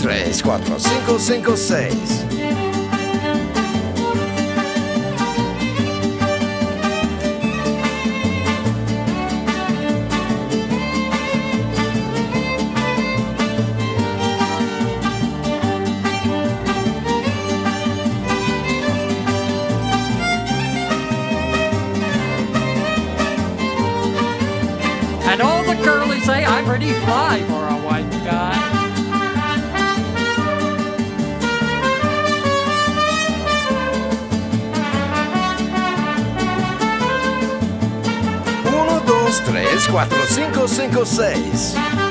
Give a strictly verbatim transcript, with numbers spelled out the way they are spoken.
tres, cuatro, cinco, cinco, seis. And all the girlies say I'm pretty fly for a white guy. uno, dos, tres, cuatro, cinco, cinco, seis.